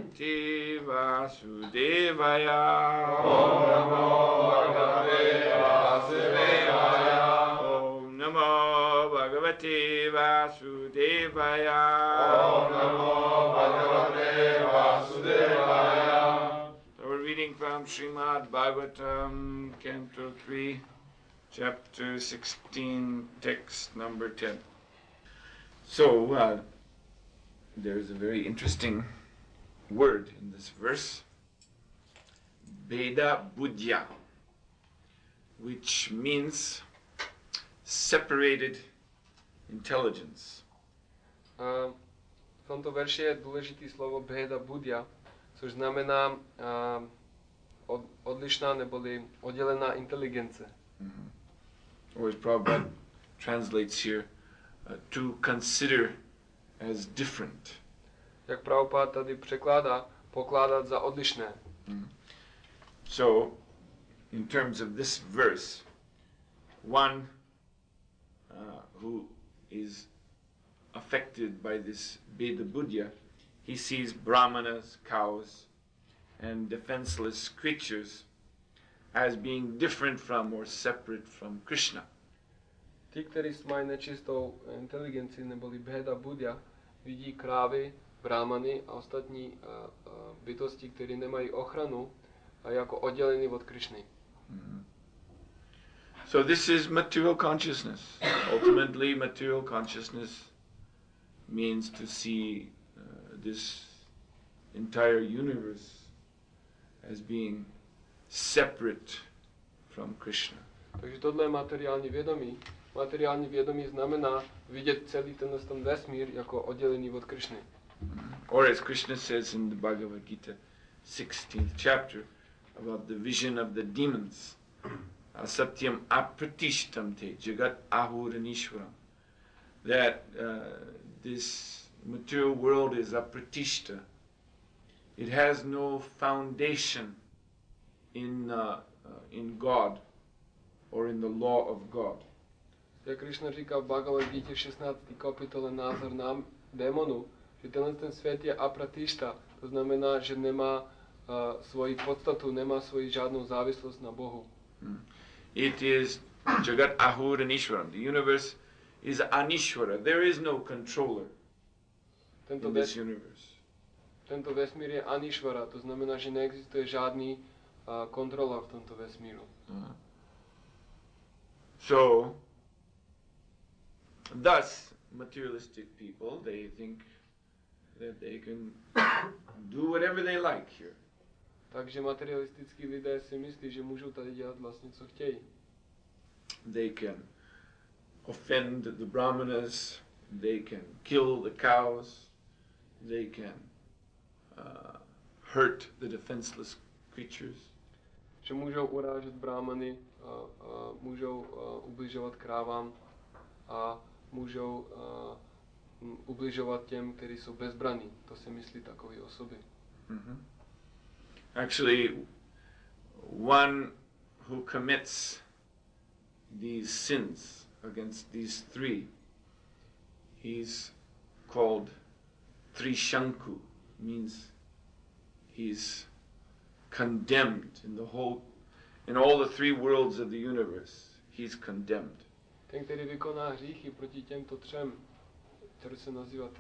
Bhagavate Vasudevaya. Om Namo Bhagavate Vasudevaya. Om Namo Bhagavate Vasudevaya. Om Namo Bhagavate Vasudevaya. So we're reading from Srimad Bhagavatam, Canto 3, Chapter 16, text number 10. So, there's a very interesting word in this verse, Bheda Buddhya, which means separated intelligence. V tomto verši je důležitý slovo Bheda Buddhya, což znamená odlišná neboli oddělená inteligence. Mm-hmm. Or as Prabhupada translates here, to consider as different. Jak Prabhupada tady překládá, pokládat za odlišné. Mm. So, in terms of this verse, one who is affected by this Bheda Buddhya, he sees brahmanas, cows, and defenseless creatures as being different from or separate from Krishna. Ti, kteří mají nečistou inteligenci neboli Bheda Buddhya, vidí krávy, brahmany a ostatní bytosti, které nemají ochranu, a jako oddělený od Krishny. Mm-hmm. So this is material consciousness. Ultimately, material consciousness means to see this entire universe as being separate from Krishna. Takže tohle je materiální vědomí. Materiální vědomí znamená vidět celý ten vesmír jako oddělený od Krishny. Or as Krishna says in the Bhagavad Gita, 16th chapter, about the vision of the demons, asatyam apratishtam te jagat ahuranishwaram, that this material world is apratishta. It has no foundation in God or in the law of God. Jak Krishna říká v Bhagavad Gita 16. kapitole názor nám démonu, že ten svět je apratishta, to znamená, že nemá svoji podstatu, nemá svoji žádnou závislost na Bohu. It is Jagat Ahur and Ishwaram. The universe is Anishwara. There is no controller in this universe. Tento vesmír je Anishvara, to znamená, že neexistuje žádný kontrola v tomto vesmíru. So, thus, materialistic people, they think that they can do whatever they like here. Takže materialistickí lidé si myslí, že můžou tady dělat vlastně, co chtějí. They can offend the brahmanas, they can kill the cows, they can hurt the defenseless creatures. Že můžou urážet brahmany, můžou ubližovat krávám a můžou ubližovat těm, kteří jsou bezbranní. To si myslí takové osoby. Mm-hmm. Actually, one who commits these sins against these three, he's called Trishanku, means he's condemned in all the three worlds of the universe. He's condemned. Ten, který vykoná hříchy proti těmto třem, který se nazývá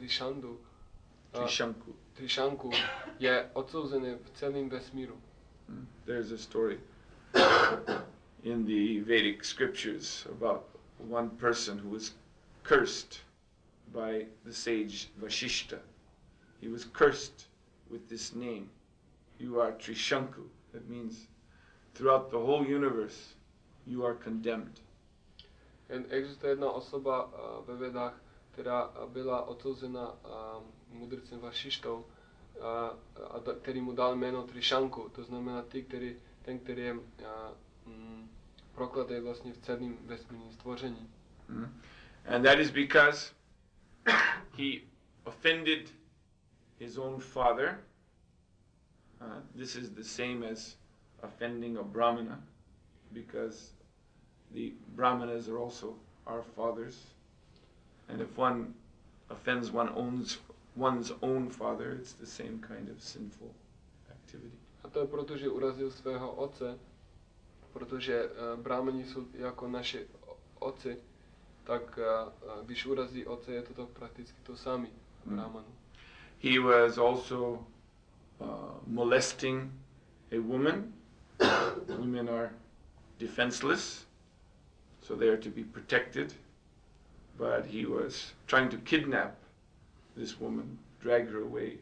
Trishanku, je odsouzený v celém vesmíru. There's a story in the Vedic scriptures about one person who was cursed by the sage Vashishta. He was cursed with this name. You are Trishanku. That means throughout the whole universe you are condemned. Existuje jedna osoba ve Vedách, která byla odsouzena mudrcem Vašištou, který mu dal jméno Trishanku, to znamená ten, který je prokletý vlastně v celém vesmírném stvoření. And that is because he offended his own father. This is the same as offending a brahmana, because the brahmanas are also our fathers. And if one offends one's own father, it's the same kind of sinful activity. A to je proto, že urazil svého otce, protože brámeni jsou jako naši otci, tak když urazí otce, je to prakticky to samé brámanu. He was also molesting a woman. Women are defenseless, so they are to be protected. But he was trying to kidnap this woman, drag her away.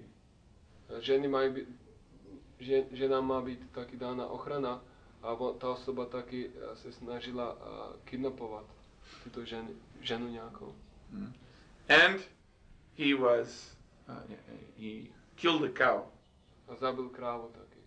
Ženám má být taky dána ochrana a ta osoba taky se snažila kidnapovat tuto ženu nějakou. And he killed a cow. A zabil krávu taky.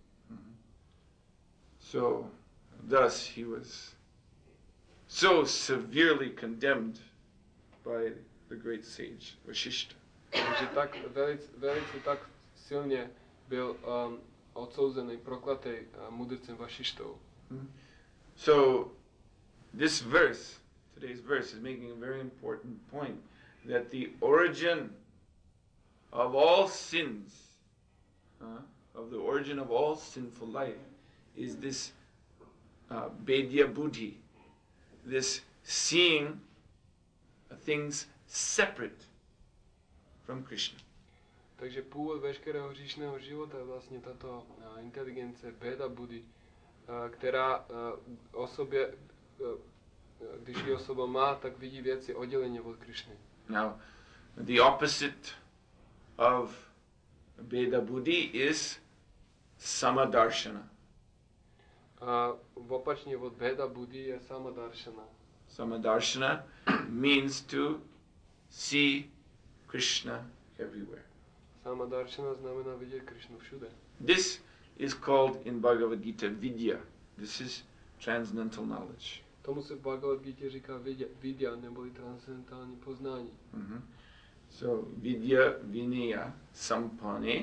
So thus he was so severely condemned by the great sage Vashishta. Takže tak velice tak silně byl odsouzený, prokletý mudrcem Vašištou. So this verse, today's verse, is making a very important point, that the origin of all sins, of the origin of all sinful life, is this Bedya Buddhi, this seeing things separate from Krishna. Takže původ veškerého hříšného života je vlastně tato inteligence Beda Buddhi, která o sobě, když ji osoba má, tak vidí věci odděleně od Krishny. Now, the opposite of Beda Buddhi is Samadarshana. A opačně od Beda Buddhi je Samadarshana. Samadarshana means to see Krishna everywhere. Samadarshana znamená vidět Krishnu všude. This is called in Bhagavad Gita Vidya. This is transcendental knowledge. Tomu se v Bhagavad Gita říká vidya, neboli transcendentální poznání. So Vidya Vinaya Sampane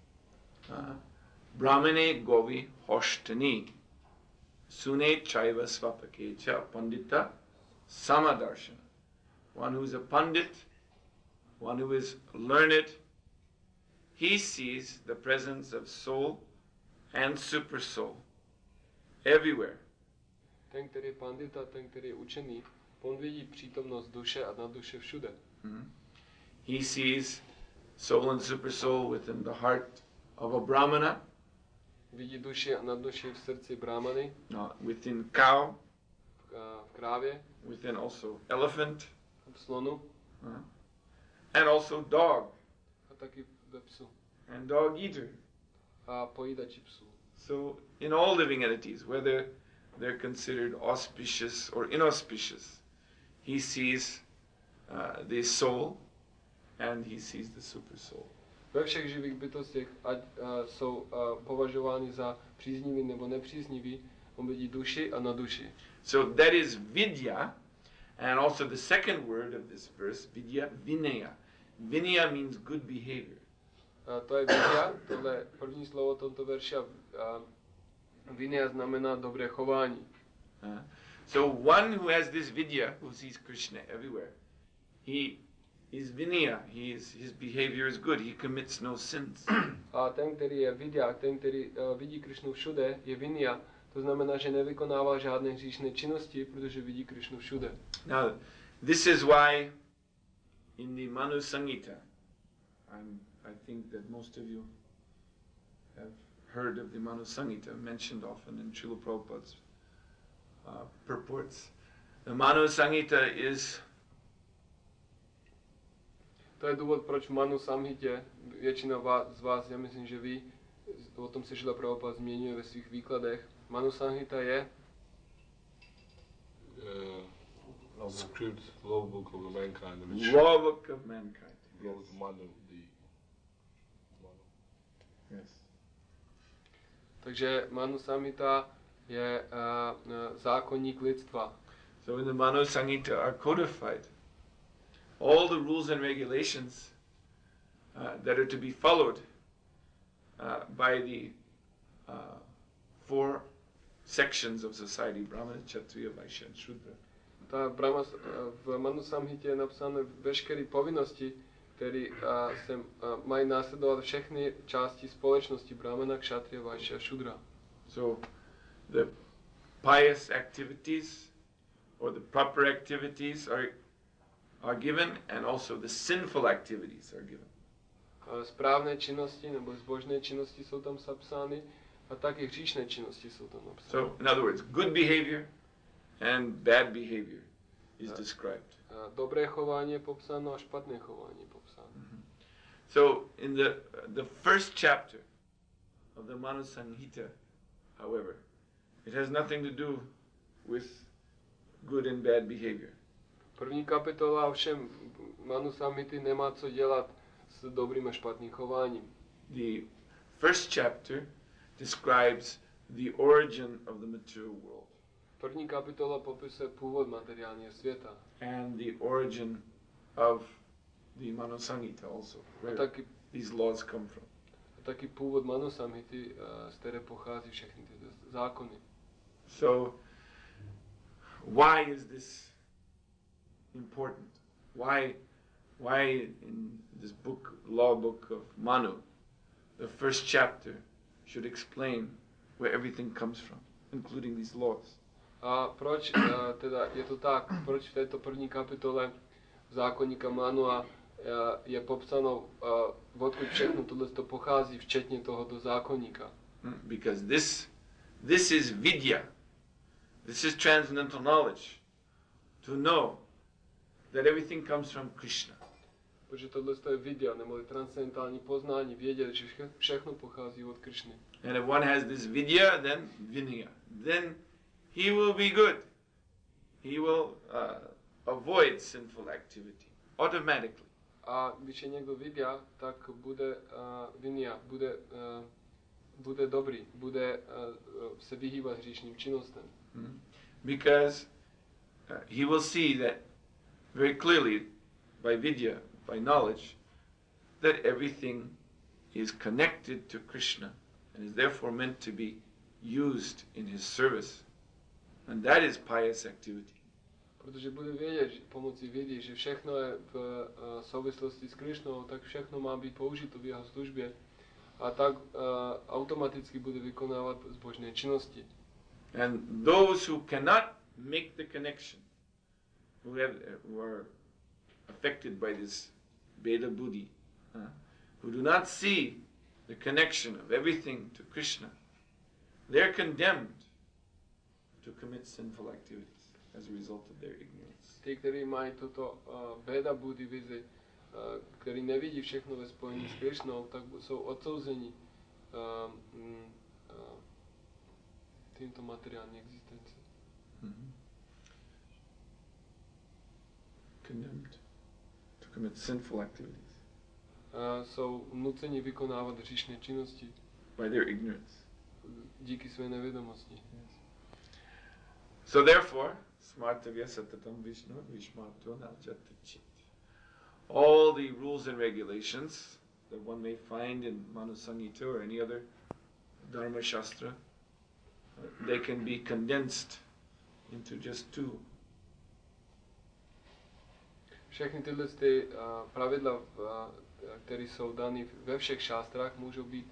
Brahmane Govi Hoshtani Sune Chaiva Svapakecha Pandita Samadarshana. One who is a pandit, one who is learned, he sees the presence of soul and super soul everywhere. Ten, který je pandita, ten, který je učený, on vidí přítomnost duše a nadduše všude. He sees soul and super soul within the heart of a brahmana. Vidí duši a nadduši v srdci brahmany. Within cow. V krávě. Within also elephant. V slonu. And also dog. A taky ve psu. And dog eater. A pojídači psů. So in all living entities, whether they're considered auspicious or inauspicious, he sees the soul and he sees the super soul. Ve všech živých bytostech, ať jsou považovány za příznivý nebo nepříznivý, on vidí duši a nadduši. So that is vidya, and also the second word of this verse, vidya, vinaya. Vinaya means good behavior. To je vidya, tohle první slovo tomto verši a vinaya znamená dobré chování. So one who has this vidya, who sees Krishna everywhere, he is vinaya, his behavior is good, he commits no sins. A ten, který je vidya, ten, který vidí Krishnu všude, je vinaya. To znamená, že nevykonává žádné hříšné činnosti, protože vidí Krishnu všude. Now, this is why in the Manu Samhita, I think that most of you have heard of the Manu Samhita, mentioned often in Srila Prabhupada's purports. The Manu Samhita is... To je důvod, proč v Manu Samhitě většina z vás, já myslím, že ví, o tom se Srila Prabhupada změňuje ve svých výkladech. Manu Samhita je script, law book of mankind. Law book of mankind. Law of Manu, Yes. Takže Manu Samhita je zákonník lidstva. So in the Manu Samhita are codified all the rules and regulations that are to be followed by the four sections of society, Brahmana, Kshatriya, Vaishya and Shudra. V Manu Samhitě je napsáno veškeré povinnosti, který mají následovat všechny části společnosti, brahmana, kšatria, vaishya a šudra. So the pious activities or the proper activities are given, and also the sinful activities are given. Správné činnosti nebo zbožné činnosti jsou tam zapsány a taky hříšné činnosti jsou tam napsány. So in other words, good behavior and bad behavior is described. Dobré chování je popsáno a špatné chování je popsáno. So in the first chapter of the Manu Samhita, however, it has nothing to do with good and bad behavior. První kapitola ovšem Manu Samhity nemá co dělat s dobrým a špatným chováním. The first chapter describes the origin of the material world První kapitola popisuje původ materiálního světa. and the origin of the Manu Samhita also, A where taky, these laws come from. a taky původ Manu Samhity, z které pochází všechny tyto zákony. So why is this important? Why in this book, law book of Manu, the first chapter should explain where everything comes from, including these laws? A proč teda je to tak? Proč v této první kapitole zákoníka Manua je popsáno, odkud všechno tohle pochází, včetně tohoto zákoníka? Because this is vidya. This is transcendental knowledge. To know that everything comes from Krishna. Protože tohle je vidya, nebo transcendentální poznání, vědět, že všechno pochází od Krishny. And if one has this vidya, then vinaya. Then he will be good. He will avoid sinful activity automatically. A když je někdo vidya, tak bude vinaya, bude dobrý, bude se vyhýbat hříšným činnostem. Because he will see that very clearly by vidya, by knowledge, that everything is connected to Krishna and is therefore meant to be used in his service. And that is pious activity. Protože bude vědět pomocí vidí, že všechno je v souvislosti s Krišnou, tak všechno má být použito v jeho službě a tak automaticky bude vykonávat zbožné činnosti. And those who cannot make the connection, who are affected by this Veda Buddhi, who do not see the connection of everything to Krishna, they're condemned to commit sinful activities as a result of their ignorance. Ty, kteří mají toto Veda Buddhi vizi, který nevidí všechno ve spojení s Krišnou, tak jsou odsouzeni tímto materiální existenci. Condemned to commit sinful activities Jsou nuceni vykonávat hříšné činnosti by their ignorance. díky své nevědomosti. So therefore, smartavya satatam Vishnu vishmato najatachit. All the rules and regulations that one may find in Manu Samhita or any other Dharma Shastra, they can be condensed into just two. Všechny tyhle pravidla, které jsou dány ve všech šástrách, můžou být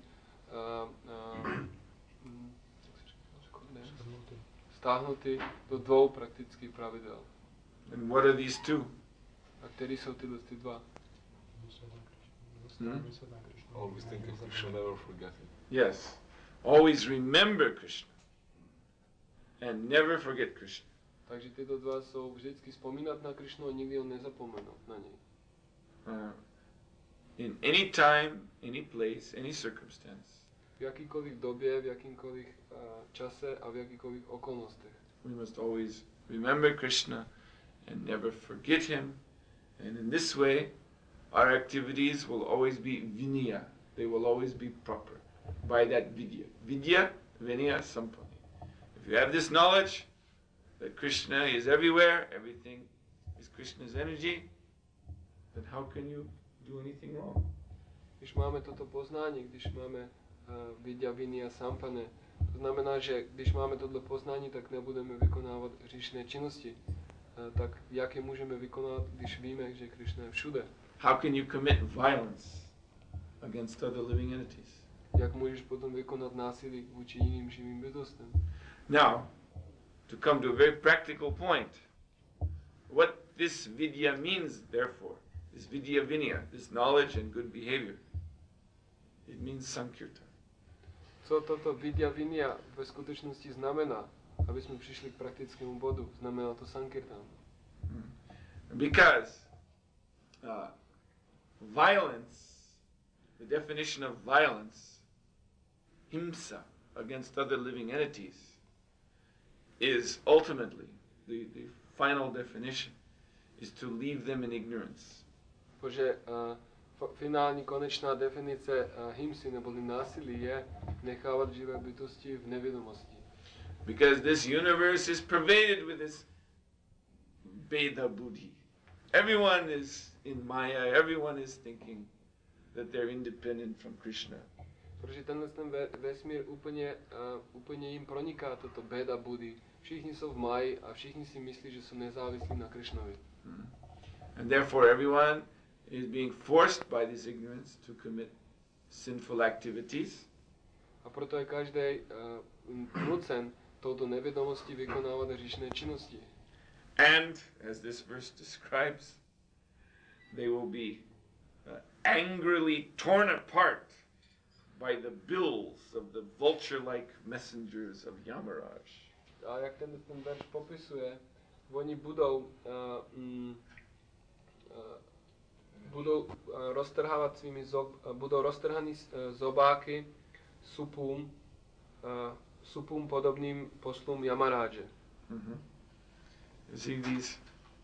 stáhnuty do dvou praktických pravidel. And what are these two? A které jsou tyhle dva? Always think of Krishna, never forget him. Yes. Always remember Krishna and never forget Krishna. Takže tyto dva jsou vždycky vzpomínat na Krišnu a nikdy ho nezapomenout na něj. In any time, any place, any circumstance, V jakýkoliv době, v jakýmkoliv čase a v jakýkoliv okolnostech. we must always remember Krishna and never forget him. And in this way, our activities will always be vinaya. They will always be proper by that vidya. Vidya, vinaya, sampati. If you have this knowledge that Krishna is everywhere, everything is Krishna's energy, then how can you do anything wrong? Když máme toto poznání, když máme vidya, vinaya, sampane, to znamená, že když máme toto poznání, tak nebudeme vykonávat hříšné činnosti. Tak jak je můžeme vykonávat, když víme, že Krishna je všude? how can you commit violence against other living entities? Jak můžeš potom vykonat násilí vůči jiným živým bytostem? Now, to come to a very practical point, what this vidya means, therefore, this vidya vinaya, this knowledge and good behavior, it means sankirtan. Co toto vidya vinaya ve skutečnosti znamená? Aby jsme přišli k praktickému bodu, znamená to sankirtan. Because violence, the definition of violence, himsa, against other living entities, is ultimately, the final definition, is to leave them in ignorance. Protože finální konečná definice himsy neboli násilí je nechávat živé bytosti v nevědomosti. Because this universe is pervaded with this Veda buddhi. Everyone is in Maya, everyone is thinking that they're independent from Krishna. Protože ten vesmír úplně jim proniká toto Veda buddhi. Všichni jsou v Maji a všichni si myslí, že jsou nezávislí na Krishnovi. And therefore everyone is being forced by this ignorance to commit sinful activities. A proto je každý nucen touto nevědomostí vykonávat hříšné činnosti. And, as this verse describes, they will be angrily torn apart by the bills of the vulture-like messengers of Yamaraj. A jak ten verš popisuje, oni budou roztrhávat budou roztrhaný zobáky supům podobným poslům Yamaráže. Mm-hmm. You see these,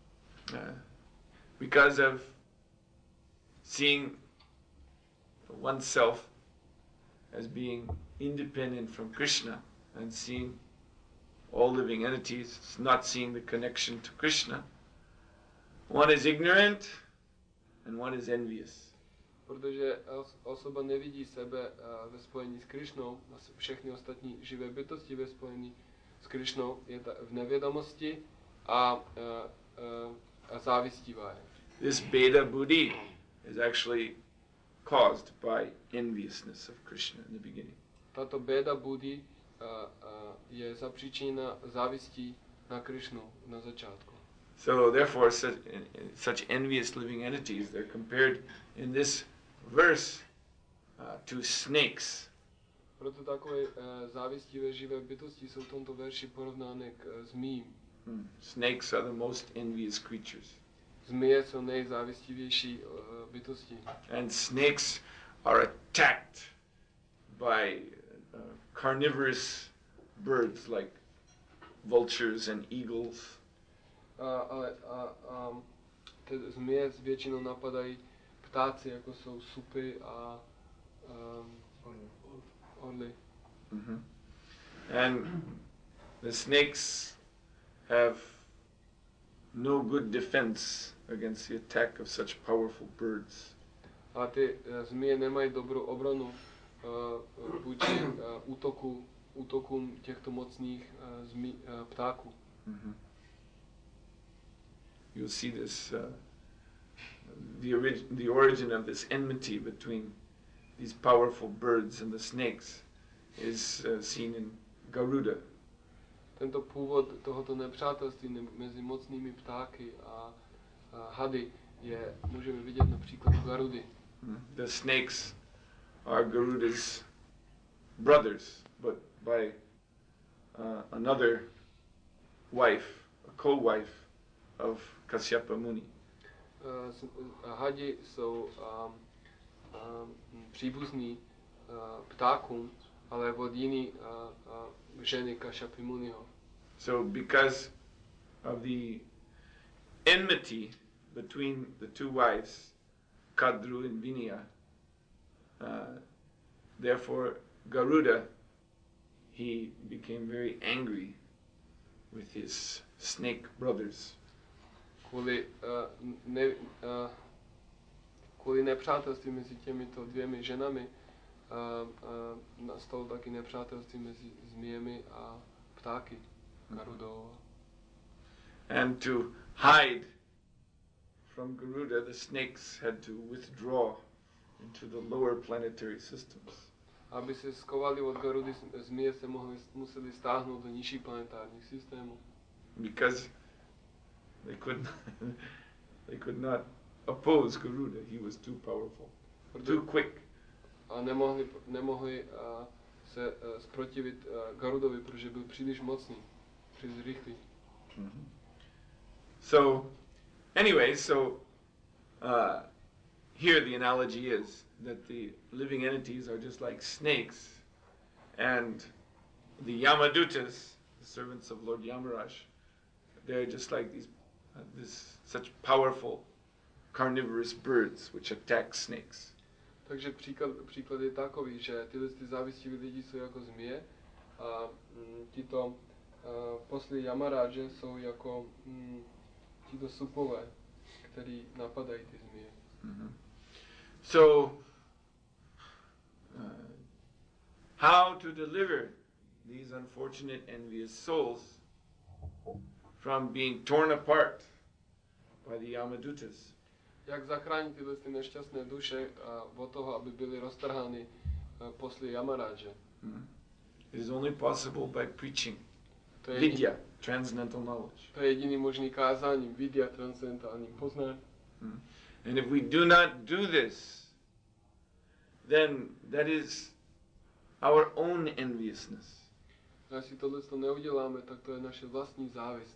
because of seeing oneself as being independent from Krishna and seeing all living entities, not seeing the connection to Krishna, one is ignorant and one is envious. Protože osoba nevidí sebe ve spojení s Krišnou, a všechny ostatní živé bytosti ve spojení s Krišnou je v nevědomosti a závistivá je. This Veda buddhi is actually caused by enviousness of Krishna in the beginning. Tato Veda buddhi je zapříčiněna závistí na Krišnu na začátku. So therefore such envious living entities, they're compared in this verse to snakes. Proto takové závistivé živé bytosti jsou v tomto verši porovnány k zmijím. Snakes are the most envious creatures. Zmije jsou nejzávistivější bytosti. And snakes are attacked by carnivorous birds like vultures and eagles. Ale ty zmije většinou napadají ptáci, jako jsou supy a orly. Mm-hmm. And the snakes have no good defense against the attack of such powerful birds. A ty zmije nemají dobrou obranu vůči útokům těchto mocných ptáků. Mm-hmm. You'll see this, the origin of this enmity between these powerful birds and the snakes is seen in Garuda. Tento původ tohoto nepřátelství mezi mocnými ptáky a hady můžeme vidět například u Garudy. The snakes are Garuda's brothers, but by another wife, a co-wife of Kasyapa Muni. Hadi jsou příbuzní ptákům, ale od jiné ženy Kasyapy Muniho. So because of the enmity between the two wives, Kadru and Vinaya, therefore Garuda, he became very angry with his snake brothers. Kvůli nepřátelství mezi těmito dvěmi ženami nastalo taky nepřátelství mezi zmijemi a ptáky Garudou. And to hide from Garuda, the snakes had to withdraw into the lower planetary systems. Aby se skovali od Garudy, zmije se museli stáhnout do nižších planetárních systémů. Because they could not oppose Garuda. He was too powerful, too quick. A nemohli se zprotivit Garudovi, protože byl příliš mocný, příliš rychlý. Mm-hmm. So, anyway, here the analogy is that the living entities are just like snakes, and the Yamadutas, the servants of Lord Yamaraj, they're just like such powerful carnivorous birds which attack snakes. Takže příklad je takový, že tyhle závistiví lidi jsou jako zmije a tito posly Yamaraje jsou jako tito supové, který napadají ty zmije. Mm-hmm. So, how to deliver these unfortunate envious souls from being torn apart by the Yamadutas? Jak zachránit tyhle nešťastné duše od toho, aby byly roztrhány posly Yamaraje? It is only possible by preaching vidya, transcendental knowledge. To je jediný možný kázáním, vidya, transcendentálním poznání. And if we do not do this, then that is our own enviousness. A jestli tohle neuděláme, tak to je naše vlastní závist.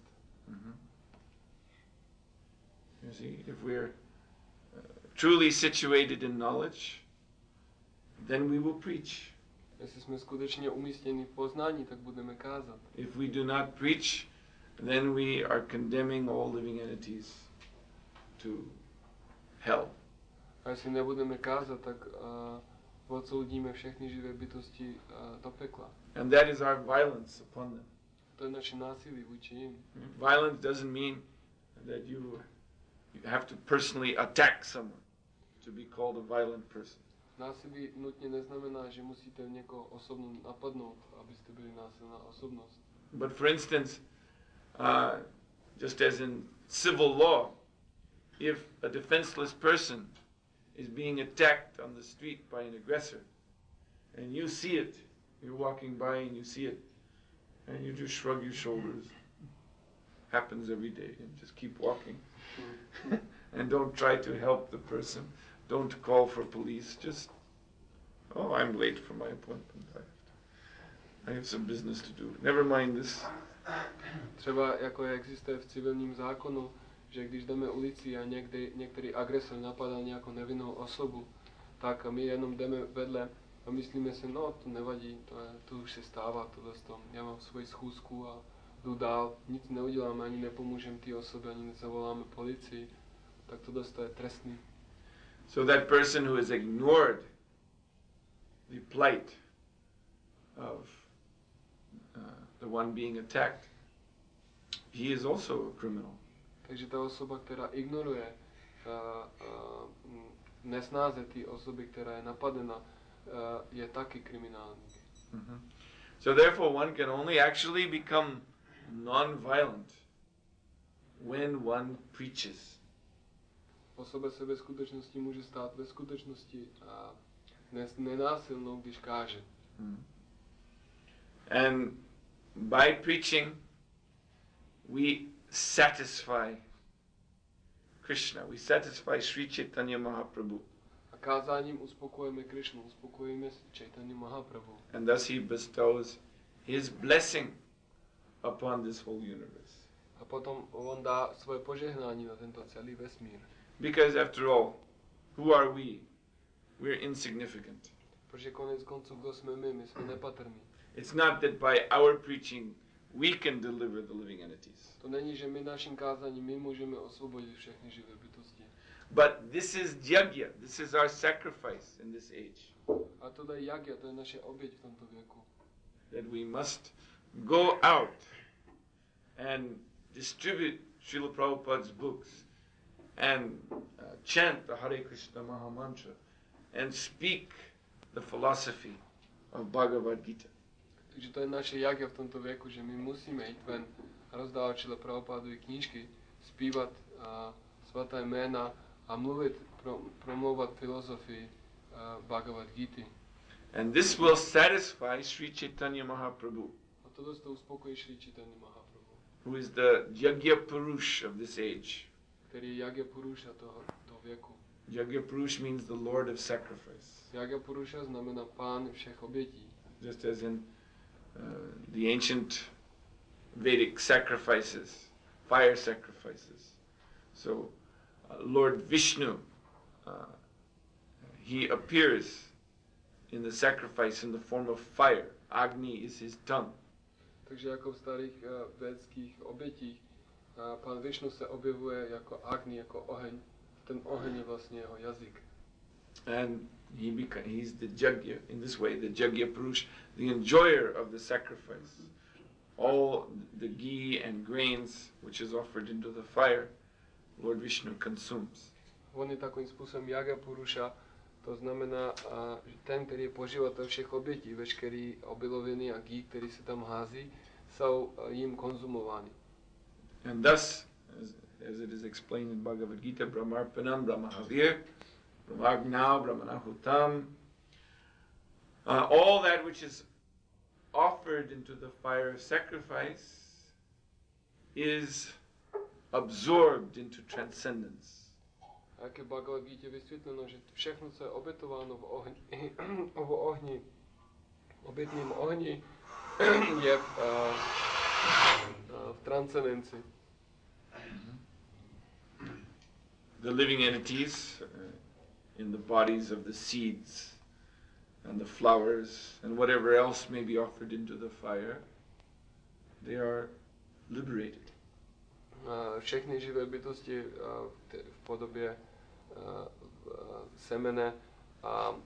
You see, if we're truly situated in knowledge, then we will preach. Jestli jsme skutečně umístěni v poznání, tak budeme kázat. If we do not preach, then we are condemning all living entities to hell. A jestli nebudeme kázat, tak odsoudíme všechny živé bytosti do pekla. And that is our violence upon them. To je naše násilí vůči jim. Violence doesn't mean that you have to personally attack someone to be called a violent person. Násilí nutně neznamená, že musíte někoho osobně napadnout, abyste byli násilná osobnost. But for instance, just as in civil law, if a defenseless person is being attacked on the street by an aggressor, and you see it, you're walking by and you see it, and you just shrug your shoulders. Happens every day, and just keep walking. And don't try to help the person. Don't call for police. Just, oh, I'm late for my appointment. I have some business to do. Never mind this. Třeba jako existuje v civilním zákonu, že když jdeme ulici a některý agresor napadá nějakou nevinnou osobu, tak my jenom jdeme vedle a myslíme si, no to nevadí, to už se stává, já mám svoji schůzku a jdu dál, nic neuděláme, ani nepomůžeme té osobě, ani nezavoláme policii, tak to je trestný. So that person who has ignored the plight of the one being attacked, he is also a criminal. Takže ta osoba, která ignoruje nesnáze té osoby, která je napadena, je taky kriminálník. Mm-hmm. So therefore one can only actually become non-violent when one preaches. Osoba se ve skutečnosti může stát ve skutečnosti nenásilnou, když káže. And by preaching we satisfy Krishna, we satisfy Sri Chaitanya Mahaprabhu. A kázáním uspokojíme Krishnu, uspokojíme Chaitanya Mahaprabhu. And thus he bestows his blessing upon this whole universe. A potom on dá svoje požehnání na tento celý vesmír. Because after all, who are we? We're insignificant. Protože konec konců, kdo jsme my jsme nepatrní. It's not that by our preaching we can deliver the living entities. To není, že my naším kázáním my můžeme osvobodit všechny živé bytosti. But this is yagya, this is our sacrifice in this age. A to je yagya, to je naše oběť v tomto věku. That we must go out and distribute Srila Prabhupada's books and chant the Hare Krishna Maha Mantra and speak the philosophy of Bhagavad Gita. Takže to je naše yagya v tomto věku, že my musíme jít ven a rozdávat Srila Prabhupadovy knížky, zpívat svaté jména a promlouvat filozofii Bhagavad Gita. And this will satisfy Sri Chaitanya Mahaprabhu, A toto uspokojí Sri Chaitanya Mahaprabhu, who is the Yagya Purush of this age. který je Yagya Purusha toho věku. Yagya Purush means the Lord of sacrifice. Yagya Purusha znamená pán všech obětí. Just as in the ancient Vedic sacrifices, fire sacrifices. So Lord Vishnu, he appears in the sacrifice in the form of fire. Agni is his tongue. Takže jako v starých védských obětích, pán Višnu se objevuje jako Agni, jako oheň. Ten oheň je vlastně jeho jazyk. And he's the Jagya, in this way, the Jagya Purush, the enjoyer of the sacrifice. All the ghee and grains which is offered into the fire, Lord Vishnu consumes. On je takovým způsobem Yagya Purusha, to znamená, že ten, který je poživatel všech obětí, veškerý obiloviny a ghee, který se tam hází, jsou jim konzumovány. And thus, as it is explained in Bhagavad Gita, Brahmarpanam, Brahmahavir, Brahmagnau, Brahmanahutam, all that which is offered into the fire of sacrifice is absorbed into transcendence. A jak je v Bhagavad Gita vysvětleno, že všechno, co je obětováno v ohni, obětným ohni, je v transcendenci. The living entities in the bodies of the seeds and the flowers and whatever else may be offered into the fire, they are liberated. Všechny živé bytosti v podobě semene a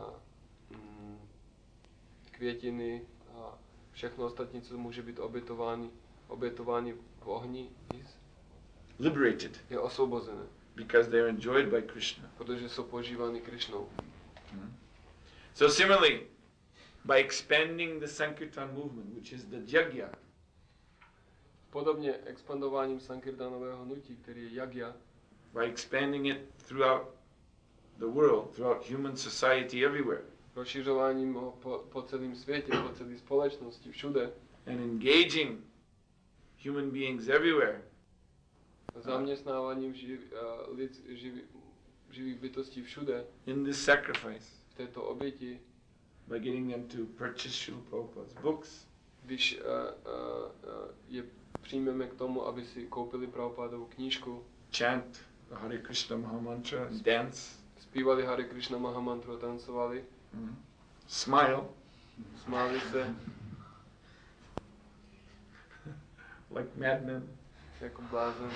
květiny a všechno ostatní, co může být obětovány v ohni, Liberated. je osvobozené. Because they are enjoyed by Krishna. Protože jsou požívány Krišnou. So similarly, by expanding the Sankirtan movement, which is the Jagya, Podobně expandováním Sankirtanového hnutí, který je Yagya, by expanding it throughout the world, throughout human society everywhere, rozšiřováním ho po celém světě, po celé společnosti, všude, and engaging human beings everywhere, zaměstnáváním živých bytostí všude, in this sacrifice, v této oběti, by getting them to purchase Srila Prabhupada's books, když je přijmeme k tomu, aby si koupili Prabhupadovu knížku, chant the Hare Krishna Mahamantra and dance, zpívali Hare Krishna Mahamantru a tancovali, smile, smáli se, like madmen. jako blázen.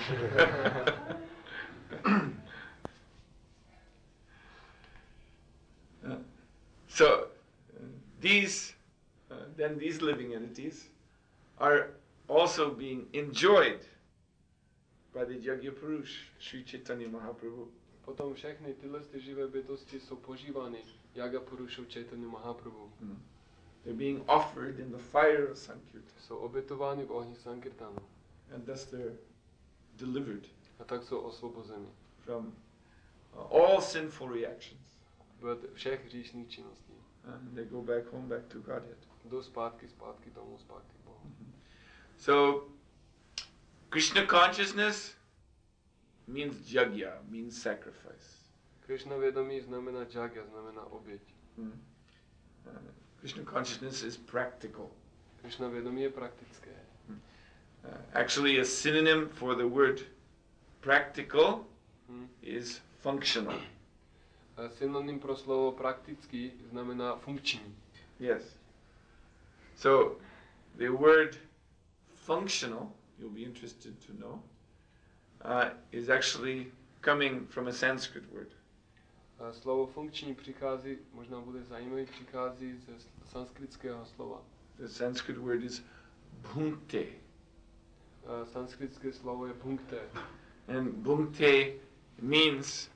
So these living entities are also being enjoyed by the Jagya Purush, Sri Chaitanya Mahaprabhu. Potom všechny tyhle živé bytosti jsou požívány Yagya Purushu Chaitanya Mahaprabhu. They're being offered in the fire of Sankirtan. Jsou obětovány v ohni Sankirtanu. And thus they're delivered A tak jsou osvobozeny from all sinful reactions. od všech hříšných činností. And they go back home, back to Godhead. Jdou zpátky domů, zpátky k Bohu. So, Krishna consciousness means jagya, means sacrifice. Krishna vědomí znamená jagya, znamená oběť. Krishna consciousness is practical. Krishna vědomí je praktické. Actually, a synonym for the word practical is functional. Synonym pro slovo praktický znamená funkční. Yes. So, the word functional, you'll be interested to know, is actually coming from a Sanskrit word. Slovo funkční přichází, možná bude zajímavý, přichází ze sanskritského slova. The Sanskrit word is bhunkte. Sanskritské slovo je bhunkte. And bhunkte means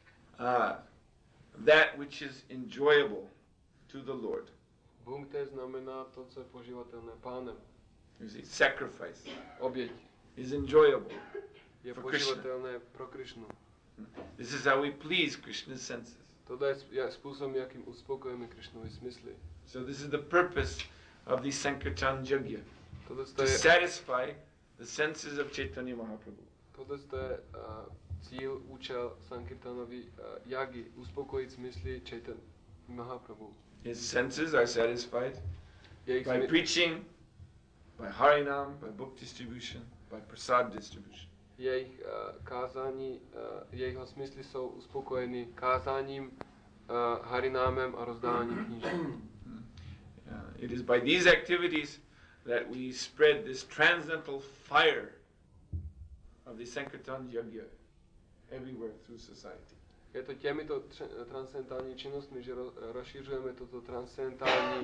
that which is enjoyable to the Lord. Bhunkte znamená to, co je poživatelné pánem. You see, sacrifice Oběť is enjoyable. je for Krishna. požívatelné pro Krišnu. This is how we please Krishna's senses. Toto je způsobem, jakým uspokojíme Krišnovi smysly. So this is the purpose of the Sankirtan Yajna, Toto to satisfy the senses of Chaitanya Mahaprabhu. je cíl, účel Sankirtanovy jagy, uspokojit smysly Chaitanya Mahaprabhu. His senses are satisfied Jejich by preaching, by Harinam, by book distribution, by prasad distribution. Jejich kázání, jeho smysly jsou uspokojeny kázáním, harinámem a rozdáváním knížek. It is by these activities that we spread this transcendental fire of the Sankirtan Yajna everywhere through society. Je to těmito transcendentální činnostmi, že rozšiřujeme toto transcendentální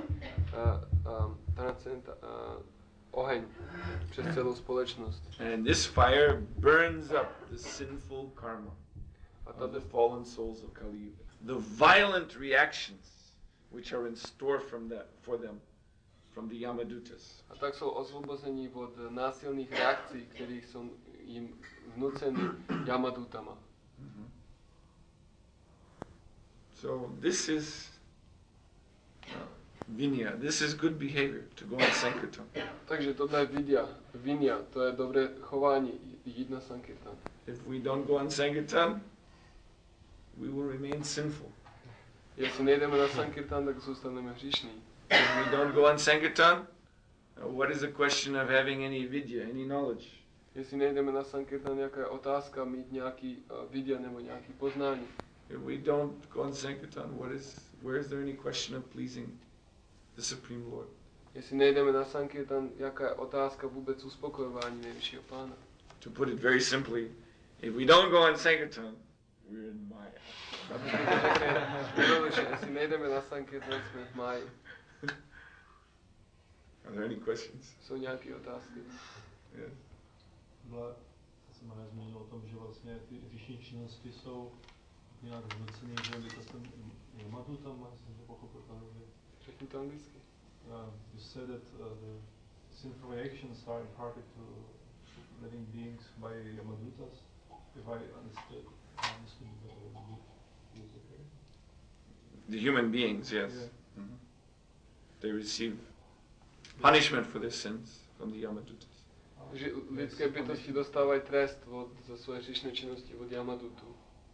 oheň přes celou společnost. And this fire burns up the sinful karma of the fallen souls of Kali Yuga. The violent reactions which are in store for them from the Yamadutas. A tak jsou osvobození od násilných reakcí, které jsou jim vnuceny Yamadutama. So this is Vinaya. This is good behavior to go on Sankirtan. Takže tohle je Vinaya, to je dobré chování, jít na Sankirtan. If we don't go on Sankirtan, we will remain sinful. Jestli nejdeme na Sankirtan, tak zůstaneme hříšní. If we don't go on Sankirtan, what is the question of having any vidya, any knowledge? Jestli nejdeme na Sankirtan, jaká je otázka mít nějaký vidya nebo nějaký poznání? If we don't go on Sankirtan, where is there any question of pleasing the Supreme Lord? Jestli nejdeme na Sankirtan, jaká je otázka vůbec uspokojování nejvyššího Pána? To put it very simply, if we don't go on Sankirtan, we're in Maya. Jestli nejdeme na Sankirtan, jsme v máji. Are there any questions? Jsou nějaké otázky? Yes. Jsem nezmínil o tom, že vlastně ty vyšší činnosti jsou nějak vnucený, že bytostem Yamadutama, jsem to pochopil tam, že... Řekni to anglicky. You said that the sinful reactions are imparted to living beings by Yamadutas, if I understood The human beings, yes. Yeah. Mm-hmm. They receive punishment for their sins from the Yamadutas. Že lidské bytosti dostávají trest za své hříšné činnosti od Yamadutu.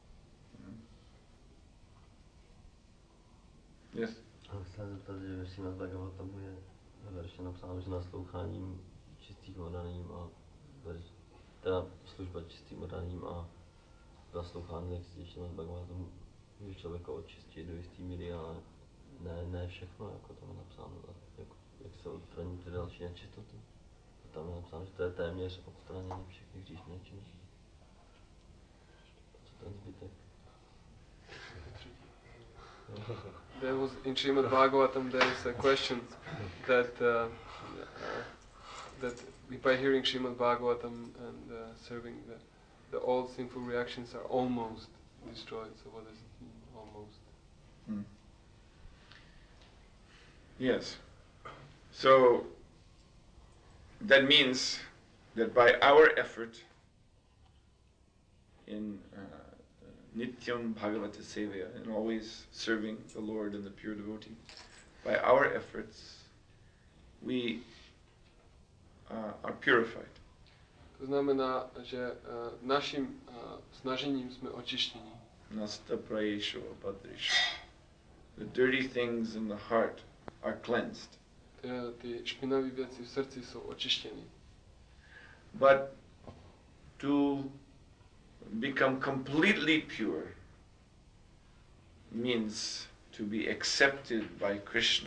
Yes. Chci se zeptat, že ve Srimad Bhagavatamu je verše napsáno, že nasloucháním čistým odaním a teda služba čistým odaním a naslouchání, jak si Srimad Bhagavatamu, že člověka očistí do jistý míry, ale ne všechno, jako tam je napsáno, jak se odstraní ty další nečistoty. Tam je napsáno, že to je téměř odstranění všechny hříšné činnosti. Co ten zbytek? There was in Srimad Bhagavatam there is a question that by hearing Srimad Bhagavatam and serving the all sinful reactions are almost destroyed. So what does it mean, almost? Yes. So that means that by our effort in Nityam Bhagavata Sevaya, and always serving the Lord and the pure devotee, by our efforts we are purified. To znamená, že naším snažením jsme očištěni. Nasta prayesho abhadresho. The dirty things in the heart are cleansed. Ty špinavé věci v srdci jsou očištěny. But to become completely pure means to be accepted by Krishna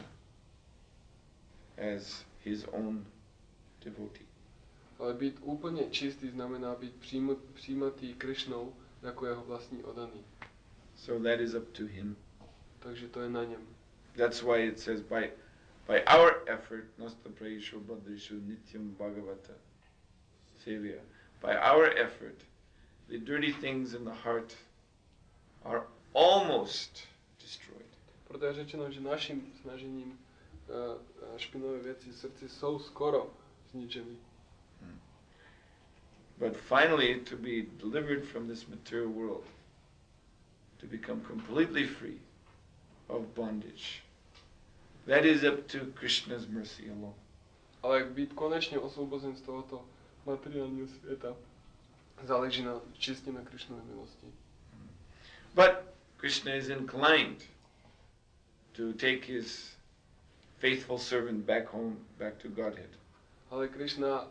as his own devotee. Ale být úplně čistý znamená být přijímatý Krišnou jako jeho vlastní oddaný. So that is up to him. Takže to je na něm. That's why it says by our effort, nasta prayesho bhadresho nityam bhagavata sevya. By our effort, the dirty things in the heart are almost destroyed. Proto je řečeno, že naším snažením špinavé věci v srdci jsou skoro zničeny. but finally to be delivered from this material world, to become completely free of bondage. That is up to Krishna's mercy alone. Ale byť konečne osvobozen z tohoto materiálneho sveta záleží čiste na Krišnovej milosti. But Krishna is inclined to take his faithful servant back home, back to Godhead. Ale Krišna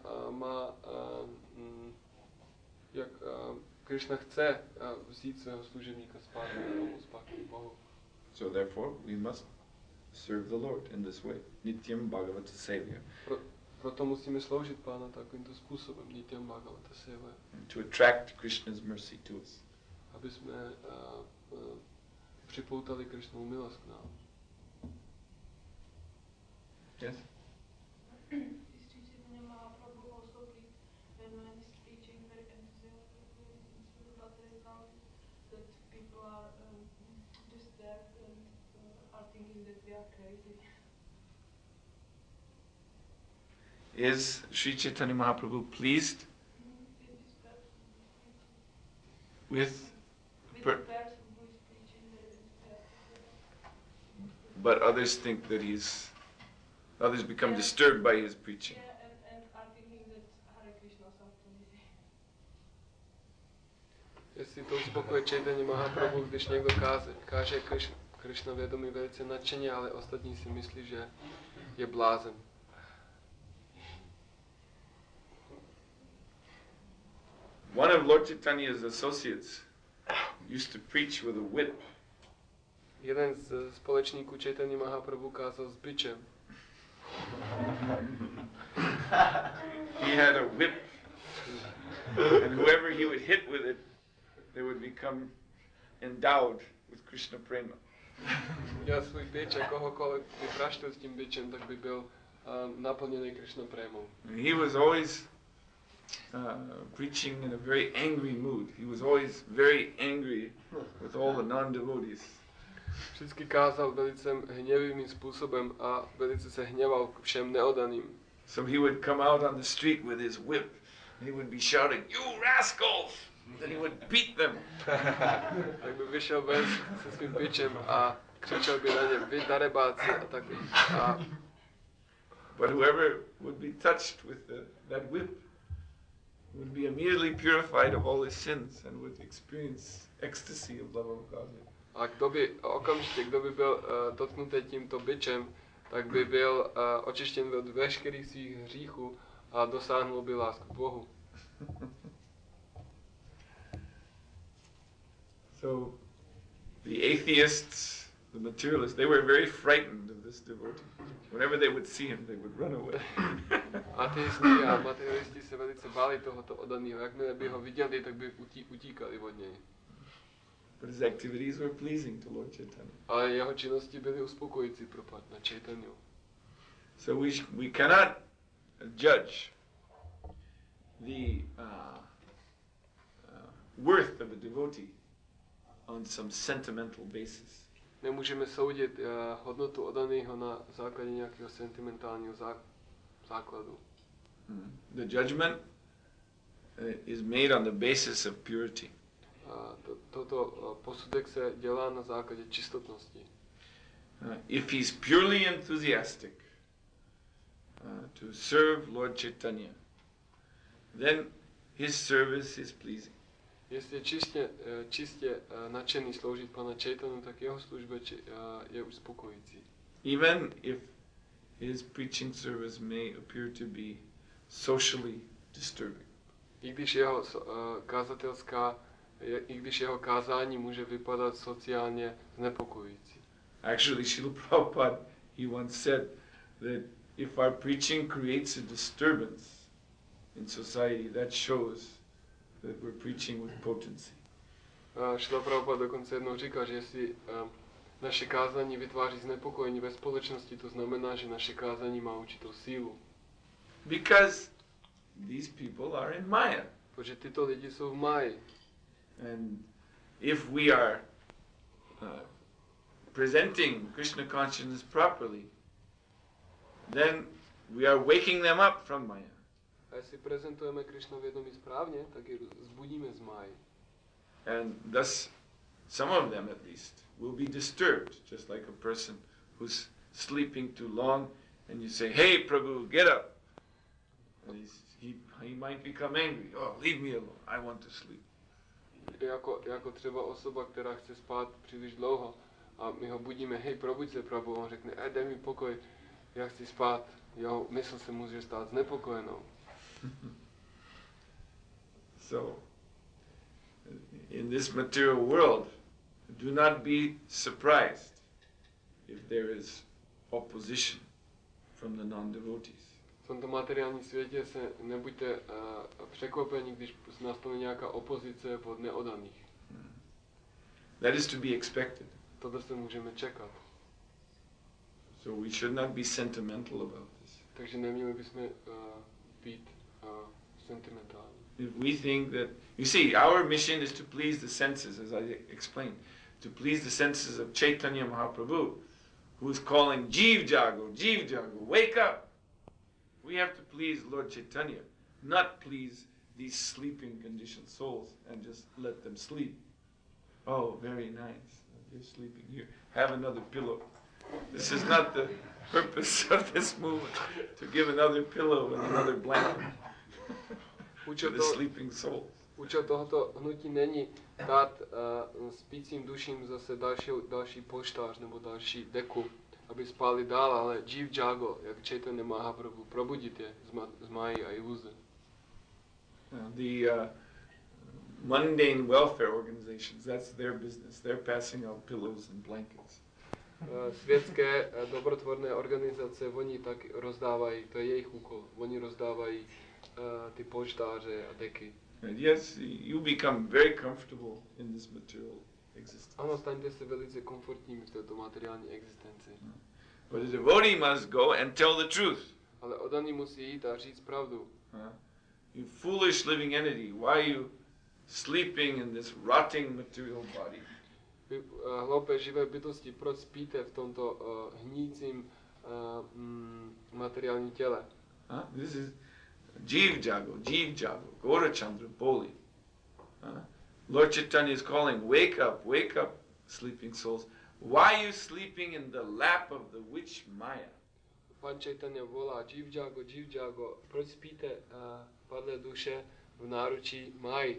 Krišna chce vzít svého služebníka zpátky k Bohu. So therefore we must serve the Lord in this way. Nityam Bhagavata Sevya. Proto musíme sloužit Pána takovýmto způsobem, Nityam Bhagavata Sevya. To attract Krishna's mercy to us. Aby jsme připoutali Krišnovu milost k nám. Yes? Is Sri Chaitanya Mahaprabhu pleased with but others think that others become disturbed by his preaching. And are thinking that Hare Krishna Saptamisi. Jestli to uspokuje Chaitanya Mahaprabhu, když někdo káže Krishna vědomí velice nadšeně, ale ostatní si myslí, že je blázen. One of Lord Chaitanya's associates used to preach with a whip. Jeden z společníků Chaitanya Mahaprabhu kázal s bičem. He had a whip, and whoever he would hit with it, they would become endowed with Krishna prema. Měl svůj bič a kohokoliv by praštil s tím bičem, tak by byl naplněný Krishna prémou. He was always preaching in a very angry mood. He was always very angry with all the non-devotees. Vždycky kázal velice hněvým způsobem a velice se hněval k všem neodaným. So he would come out on the street with his whip. He would be shouting, "You rascals!" Then he would beat them. Tak by vyšel ven se svým bičem a křičel by na ně, vy darebáci a tak. But whoever would be touched with that whip would be immediately purified of all his sins and would experience ecstasy of love of God. A kdo by byl dotknutý tímto bičem, tak by byl očištěn od veškerých svých hříchů a dosáhnul by lásku k Bohu. So the atheists, the materialists, they were very frightened of this devotee. Whenever they would see him, they would run away. Ateisti a materialisti se velice báli tohoto oddaného. Jakmile by ho viděli, tak by utíkali od něj. But his activities were pleasing to Lord Chaitanya. Ale jeho činnosti byly uspokojící pro Pána Chaitanyu. So we cannot judge the worth of a devotee on some sentimental basis. Nemůžeme soudit hodnotu oddaného na základě nějakého sentimentálního základu. The judgment is made on the basis of purity. Toto posudek se dělá na základě čistotnosti. If he's purely enthusiastic to serve Lord Chaitanya, then his service is pleasing. Jestli je čistě nadšený sloužit Pana Chaitanya, tak jeho služba je uspokojící. Even if his preaching service may appear to be socially disturbing. I když jeho kázání může vypadat sociálně znepokojující. Actually, Srila Prabhupada, he once said that if our preaching creates a disturbance in society, that shows that we're preaching with potency. Srila Prabhupada dokonce jednou říkal, že jestli naše kázání vytváří znepokojení ve společnosti, to znamená, že naše kázání má určitou sílu. Because these people are in Maya. Protože tyto lidi jsou v máji. And if we are presenting Krishna consciousness properly, then we are waking them up from Maya. A jestli prezentujeme Krishna vědomí správně, tak je zbudíme z máji. And thus, some of them at least will be disturbed, just like a person who's sleeping too long, and you say, "Hey, Prabhu, get up." And he might become angry. "Oh, leave me alone. I want to sleep." Jako třeba osoba, která chce spát příliš dlouho a my ho budíme, hej, probuď se, Prabhu, on řekne, dej mi pokoj, já chci spát, jeho mysl se může stát znepokojenou. So, in this material world, do not be surprised if there is opposition from the non-devotees. V tomto materiálním světě se nebuďte překvapeni, když nastane nějaká opozice od neodaných. That is to be expected. Tohle se můžeme čekat. So we should not be sentimental about this. Takže neměli bychom být sentimentální. If we think that, you see, our mission is to please the senses, as I explained, to please the senses of Chaitanya Mahaprabhu, who is calling, Jeev Jago, wake up! We have to please Lord Chaitanya, not please these sleeping conditioned souls and just let them sleep. Oh, very nice. You're sleeping here. Have another pillow. This is not the purpose of this movement, to give another pillow and another blanket to the sleeping souls. Účel tohoto hnutí není dát spícím duším zase další polštář nebo další deku, aby spali dál, ale Jeev Jago, jak Chaitanya Mahaprabhu, probudit je z máji a iluze. The mundane welfare organizations, that's their business. They're passing out pillows and blankets. Světské dobrotvorné organizace, oni tak rozdávají, to je jejich úkol, oni rozdávají ty polštáře a deky. And yes, you become very comfortable in this material existence. Ano, staňte se velice komfortními v této materiální existenci. But the devotee must go and tell the truth. Ale odaný musí jít a říct pravdu. You foolish living entity, why are you sleeping in this rotting material body? Vy hloupé živé bytosti, proč spíte v tomto hnícím materiálním těle? This is Jeev Jago, Gaurachandra Boli. Lord Chaitanya is calling, wake up, sleeping souls. Why are you sleeping in the lap of the witch Maya? Pan Chaitanya volá, Jeev Jago, proč spíte padlé duše v náručí Maji?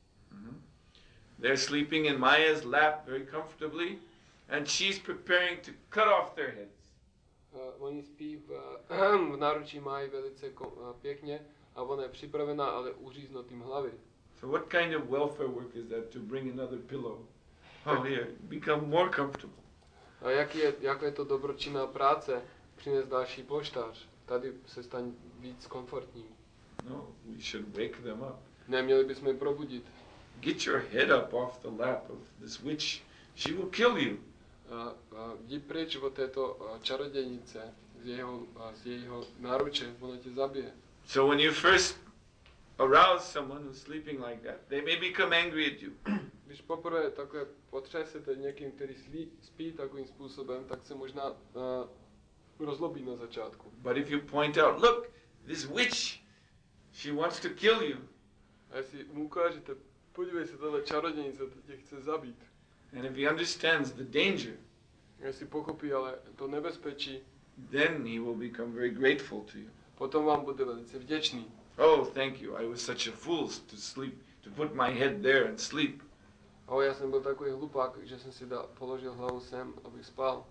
They're sleeping in Maya's lap very comfortably, and she's preparing to cut off their heads. Oni spí v náručí Maji velice pěkně a ona je připravená, ale uříznout jim hlavy. So what kind of welfare work is that to bring another pillow? Oh, here, become more comfortable. A jak je to dobročinná práce přinést další polštář? Tady se staň víc komfortním. No, we should wake them up. Neměli bychom je probudit. Get your head up off the lap of this witch. She will kill you. Jdi pryč od této čarodějnice z jejího náruče, ona tě zabije. So when you first arouse someone who's sleeping like that, they may become angry at you. Když poprvé takové potřesete někým, který spí takovým způsobem, tak se možná rozlobí na začátku. But if you point out, look, this witch, she wants to kill you. A jestli mu ukážete, podívej se, tato čarodějnice tě chce zabít. And if he understands the danger, Jestli pochopí ale to nebezpečí, then he will become very grateful to you. potom vám bude velice vděčný. Oh, thank you. I was such a fool to sleep, to put my head there and sleep. Já jsem byl takový hlupák, že jsem si položil hlavu sem, abych spal.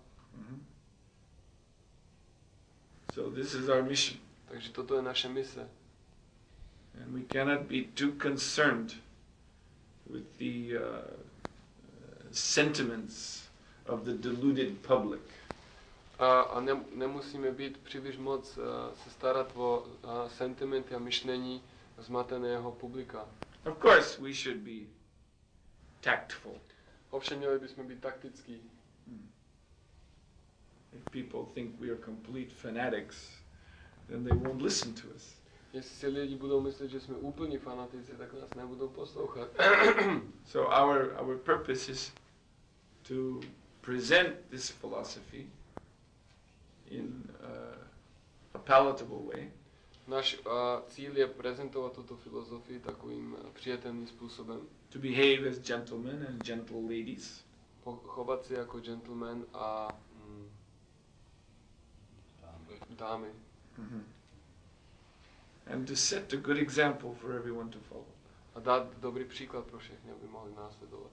So this is our mission. Takže toto je naše mise. And we cannot be too concerned with the sentiments of the deluded public. A nemusíme být příliš moc se starat o sentimenty a myšlení zmateného publika. Of course, we should be tactful. Ovšem měli bychom být taktický. If people think we are complete fanatics, then they won't listen to us. Jestli si lidi budou myslet, že jsme úplní fanatici, tak nás nebudou poslouchat. So our purpose is to present this philosophy in a palatable way. Náš cíl je prezentovat tuto filozofii takovým přijatelným způsobem. To behave as gentlemen and gentle ladies. Chovat se jako gentleman a dámy. And to set a good example for everyone to follow. A dát dobrý příklad pro všechny, aby mohli následovat.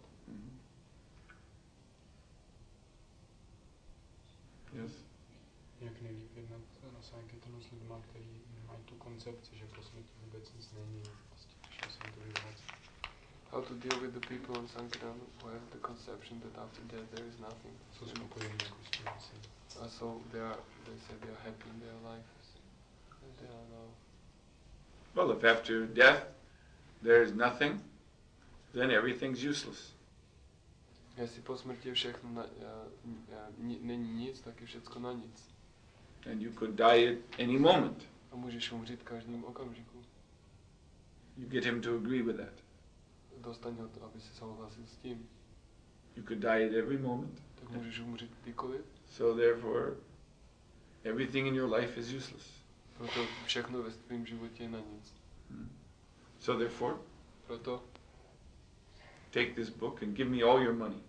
Yes. Jak nejlíp jednat na Sankirtanu s lidma, kteří mají tu koncepci, že po smrti vůbec nic není. Vlastně přišel jsem to vyvrátit. How to deal with the people on Sankirtan who have the conception that after death there is nothing. Jsou spokojení jako s tím asi. So they say they are happy in their lives. And they are now. Well, if after death there is nothing, then everything's useless. Jestli po smrti všechno není nic, tak je všecko na nic. And you could die at any moment. A můžeš umřít každým okamžiku. You get him to agree with that. Dostaň ho to, aby si souhlasil s tím. You could die at every moment. Tak můžeš umřít kdykoliv. So therefore, everything in your life is useless. Proto všechno ve tvém životě je na nic. So therefore, Proto take this book and give me all your money.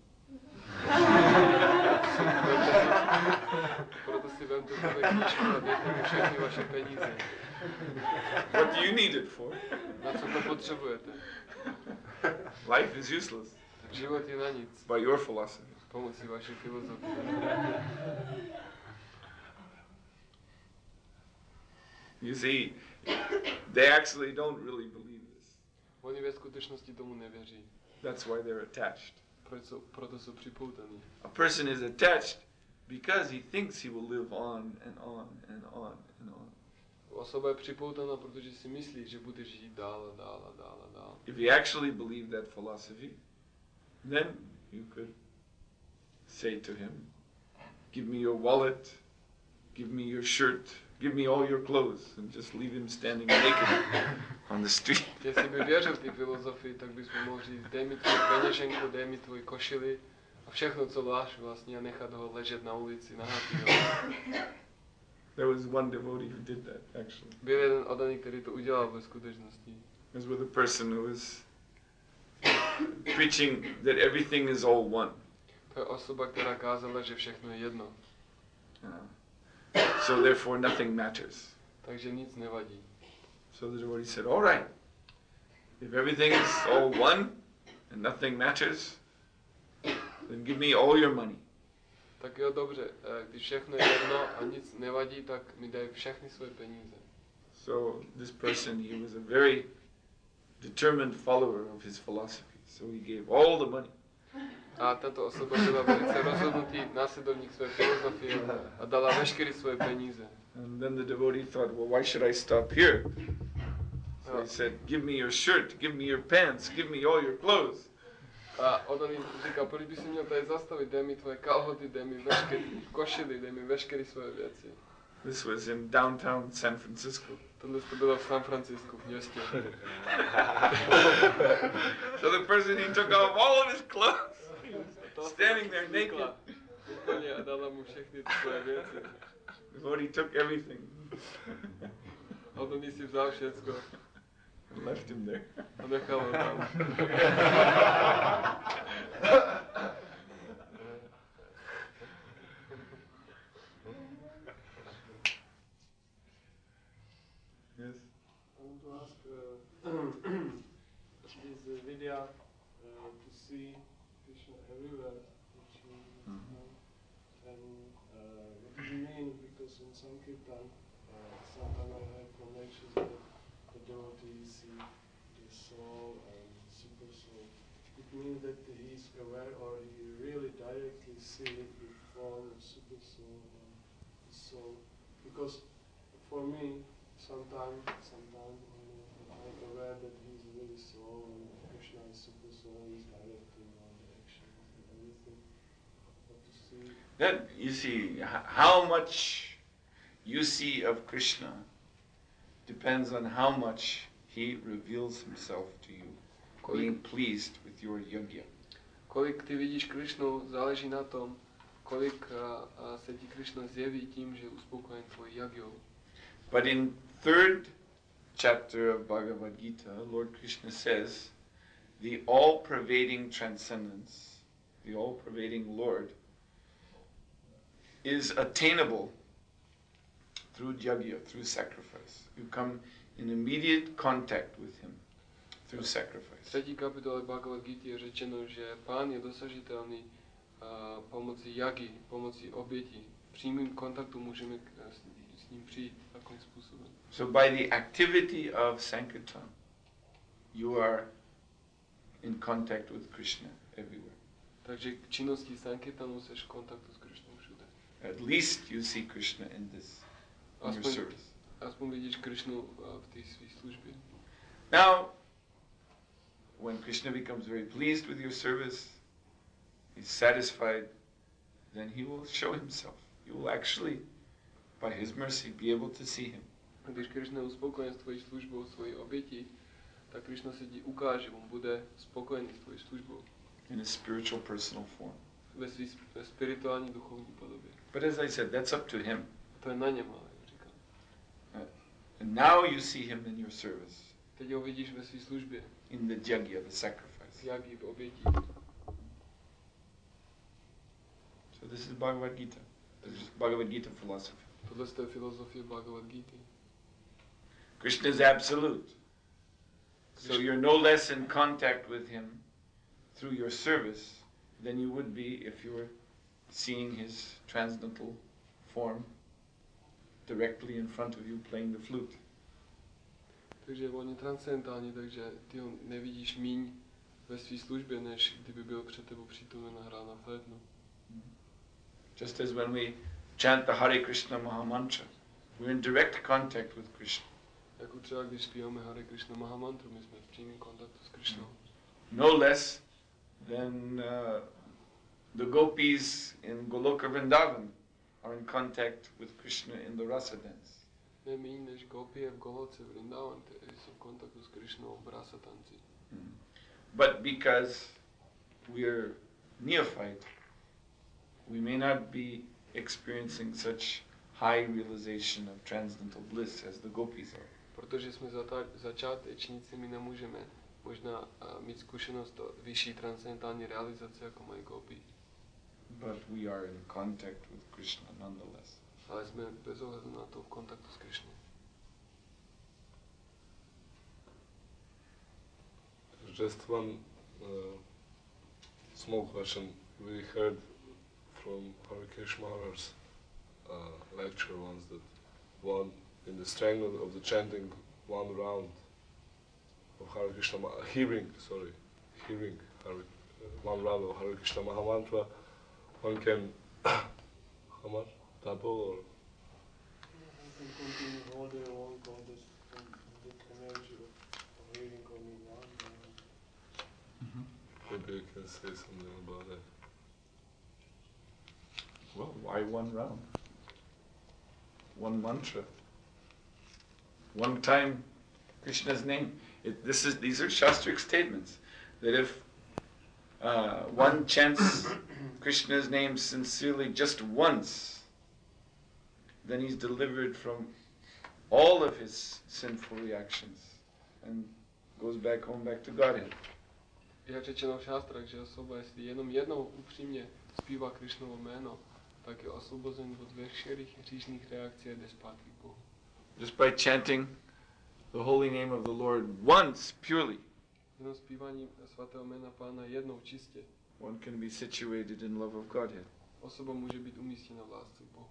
Proto si vemte tuhle knížku a dejte mi všechny vaše peníze. What do you need it for? Na co to potřebujete? Life is useless Život je na nic. by your philosophy. Pomocí vaší filozofie. You see, they actually don't really believe this. Oni ve skutečnosti tomu nevěří. That's why they're attached. Proto jsou připoutaní. A person is attached because he thinks he will live on and on and on and on. Osoba je připoutaná, protože si myslí, že bude žít dál a dál a dál a dál. If you actually believe that philosophy, then you could say to him, give me your wallet, give me your shirt, give me all your clothes, and just leave him standing naked on the street. Jestli by věřil té filozofii, tak bys mu mohl říct, dej mi tvou peněženku, dej mi tvoji košili a všechno, co máš vlastně, a nechat ho ležet na ulici nahatýho. There was one devotee who did that, actually. Byl jeden oddaný, který to udělal ve skutečnosti. It was with a person who was preaching that everything is all one. To je osoba, která kázala, že všechno je jedno. So therefore nothing matters. Takže nic nevadí. So the devotee said, all right, if everything is all one and nothing matters, then give me all your money. Tak jo, dobře, když všechno je jedno a nic nevadí, tak mi dej všechny svoje peníze. So this person, he was a very determined follower of his philosophy. So he gave all the money. A tato osoba byla velice rozhodnutý následovník své filozofie a dala veškeré svoje peníze. And then the devotee thought, well, why should I stop here? So he said, give me your shirt, give me your pants, give me all your clothes. A on jim říkal, proč by si měl tady zastavit, dej mi tvoje kalhoty, dej mi veškeré košily, dej mi veškeré svoje věci. This was in downtown San Francisco. Tohle to bylo v San Francisku, v městě. So the person, he took off all of his clothes, standing there naked. A dala mu všechny svoje věci. The devotee took everything A on si vzal všecko and left him there. a nechal ho tam. Yes. I want to ask this vidya to see Krishna everywhere, which and what do you mean? Because in Sankirtan, sometimes I have connections that the devotees see the soul and super soul. It means that he is aware, or he really directly see the form of super soul or the soul. Because for me, sometimes I'm aware that he's really soul and Krishna is super soul, he's directing all the actions and everything. But to see Then you see how much you see of Krishna depends on how much he reveals himself to you, being pleased with your yogya. Kolik ty vidíš Krišnu, záleží na tom, kolik se ti Krišna zjeví tím, že je uspokojen tvojí jagyou. But in third chapter of Bhagavad Gita, Lord Krishna says, the all-pervading transcendence, the all-pervading Lord, is attainable through yajna, through sacrifice. You come in immediate contact with him through sacrifice. V 3. kapitole Bhagavad Gita je řečeno, že Pán je dosažitelný pomocí jagy, pomocí obětí. V přímém kontaktu můžeme s ním přijít takovým způsobem. So by the activity of Sankirtan, you are in contact with Krishna everywhere. Takže k činnosti Sankirtanu seš v kontaktu s Krišnou všude. At least you see Krishna in your service. Aspoň vidíš Krišnu v té své službě. Now, when Krishna becomes very pleased with your service, he's satisfied, then he will show himself. You will actually, by his mercy, be able to see him. Když Krišna je uspokojen s tvojí službou, svojí obětí, tak Krišna se ti ukáže, on bude spokojený s tvojí službou. In a spiritual personal form. Ve své spirituální duchovní podobě. But as I said, that's up to him. To je na něm, ale říkám. And now you see him in your service. Teď ho vidíš ve své službě. In the yajna, the sacrifice. Jagy, v obětí. So this is Bhagavad Gita. This is Bhagavad Gita philosophy. Tohle je filozofie Bhagavad Gita. Krishna is absolute. So you're no less in contact with him through your service than you would be if you were seeing his transcendental form directly in front of you playing the flute. Takže on je transcendentální, takže ty ho nevidíš míň ve své službě, než kdyby byl před tebou přítomen a hrál na flétnu. Just as when we chant the Hare Krishna Mahamantra, we're in direct contact with Krishna. Jako třeba když zpíváme Hare Krishna Mahamantru, my jsme v přímém kontaktu s Krishnou. No less than the gopis in Goloka Vrindavan are in contact with Krishna in the rasa dance. Neméně než gopie v Goloce Vrindavan, kteří jsou v kontaktu s Krishnou v rasa tanci. But because we're neophyte, we may not be experiencing such high realization of transcendental bliss as the gopis are. Protože jsme začátečníci, my nemůžeme možná mít zkušenost do vyšší transcendentální realizace, jako mají gopi. But we are in contact with Krishna nonetheless. Ale jsme bez ohledu na to v kontaktu s Krishnou. Just one small question. We heard from Harikesh Maharaj's lecture once that one, in the strength of the chanting one round of Hare Krishna, hearing one round of Hare Krishna Mahamantra, one can, how much? Double or? One can continue all day long on this energy of hearing only one. Maybe you can say something about that. Well, why one round? One mantra. One time, Krishna's name. These are Shastric statements. That if one chants Krishna's name sincerely just once, then he's delivered from all of his sinful reactions and goes back home, back to Godhead. Je řečeno v šástrách, že osoba, jestli jenom jednou upřímně zpívá Krishnovo jméno, tak je osvobozen od veškerých hříšných reakcí a jde zpátky k Bohu. Just by chanting the holy name of the Lord once purely, Jenom zpíváním svatého jména Pána jednou čistě, one can be situated in love of Godhead. osoba může být umístěna v lásce k Bohu.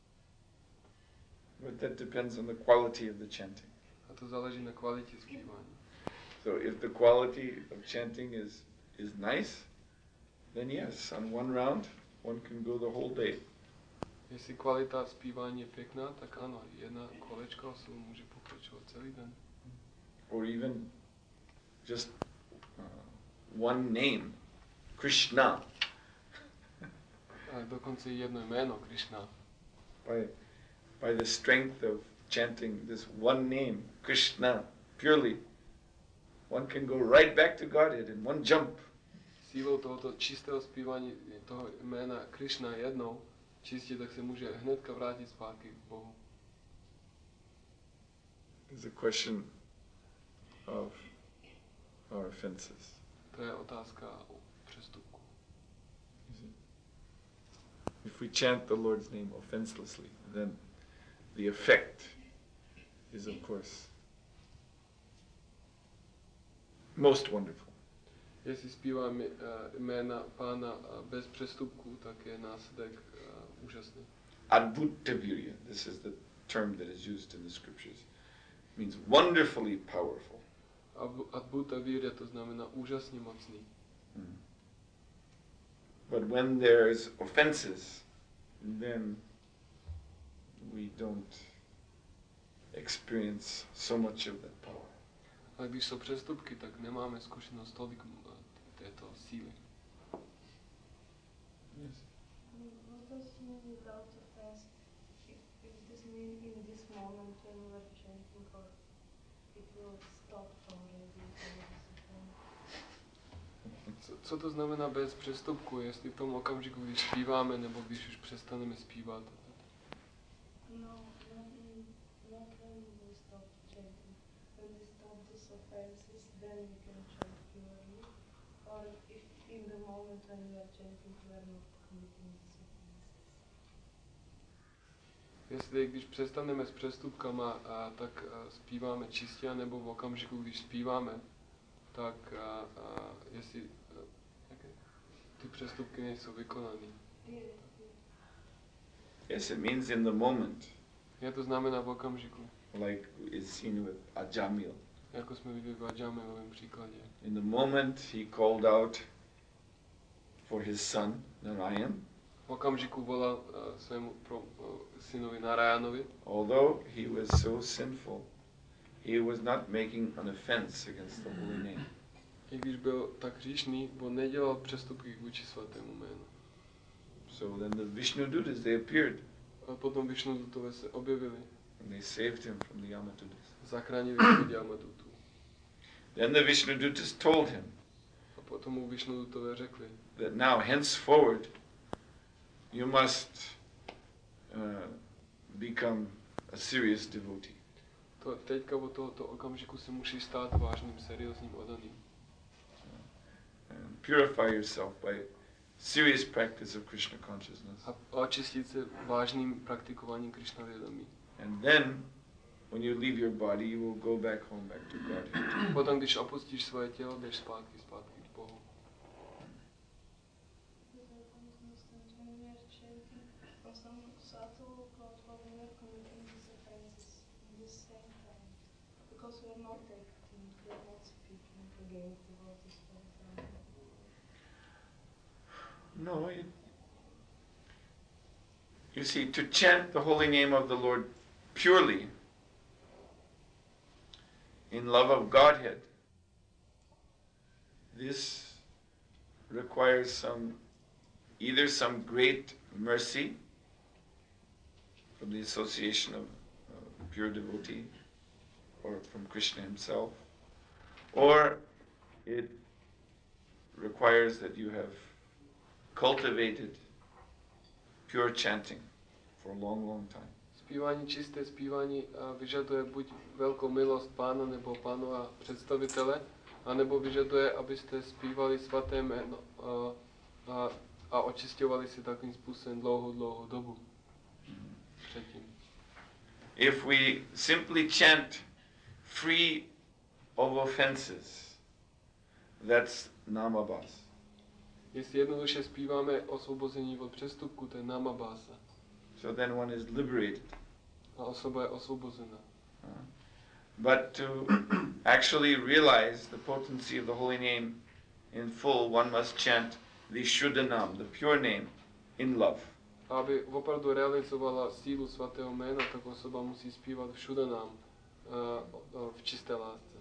But that depends on the quality of the chanting. A to záleží na kvalitě zpívání. So if the quality of chanting is nice, then yes, on one round, one can go the whole day. Jestli kvalita zpívání je pěkná, tak ano, jedna kolečka osoba může pokračovat celý den. Or even just one name, Krishna. A dokonce jedno jméno, Krishna. By the strength of chanting this one name, Krishna, purely, one can go right back to Godhead in one jump. Sílou tohoto čistého zpívání toho jména Krishna jednou, čistě, tak se může hnedka vrátit zpátky k Bohu. is a question of our offenses. To je otázka o přestupku. If we chant the Lord's name offenselessly, then the effect is, of course, most wonderful. Jestli zpíváme jména Pána bez přestupků, tak je následek úžasný. Adbhuta virya, this is the term that is used in the scriptures, means wonderfully powerful. Adbhuta virya, to znamená úžasně mocný. But when there's offenses, then we don't experience so much of that power. Ale když jsou přestupky, tak nemáme zkušenost tolik této síly. Yes. What does it mean without offense? If this mean in this moment when we are chanting, or it will stop already? Co to znamená bez přestupku? Jestli v tom okamžiku, když zpíváme, nebo když už přestaneme zpívat? No, not when we stop chanting. When we stop these offenses, then we can chant purely. Or if in the moment when we are chanting, we are not committing these offenses. Jestli když přestaneme s přestupkama, tak zpíváme čistě, nebo v okamžiku, když zpíváme, tak jestli ty přestupky nejsou vykonaný. Yes, it means in the moment, Je to znamená v okamžiku, like is seen with Ajamil. jako jsme viděli v Adžámilovém příkladě. In the moment he called out for his son, Narayan, V okamžiku volal svému synovi Narayanovi, although he was so sinful, he was not making an offense against the holy name. i když byl tak hříšný, on nedělal přestupky vůči svatému jménu. So then the Vishnudutas, they appeared A potom Višnudutové se objevili, and they saved him from the Yamadutas. zachránili ho od Yamadutů. Then the Vishnudutas told him A potom mu Višnudutové řekli, that now henceforward you must become a serious devotee. Teďka od tohoto okamžiku si musíš stát vážným, seriózním oddaným. And purify yourself by serious practice of Krishna consciousness. A očistit se vážným praktikováním Krishna vědomí. And then, when you leave your body, you will go back home, back to Godhead. Potom, když opustíš svoje tělo, jdeš zpátky k Bohu. When we are chanting on some subtle platform, we are committing these offenses in the same time. Because we are not acting, we are not speaking against devotees, for example. No, you see, to chant the holy name of the Lord purely, in love of Godhead, this requires either some great mercy from the association of pure devotee, or from Krishna himself, or it requires that you have cultivated pure chanting for a long, long time. Zpívání, čisté zpívání vyžaduje buď velkou milost Pána nebo Pánova představitele, anebo vyžaduje, abyste zpívali svaté jméno a očisťovali si takovým způsobem dlouhou dobu předtím. If we simply chant free of offenses, that's namabhasa. Jestli jednoduše zpíváme osvobození od přestupku, to je namabhasa. So then one is liberated. A osoba je osvobozena. But to actually realize the potency of the holy name in full, one must chant the Shuddhanam, the pure name, in love. Aby opravdu realizovala sílu svatého jména, tak osoba musí zpívat Shuddhanam v čisté lásce.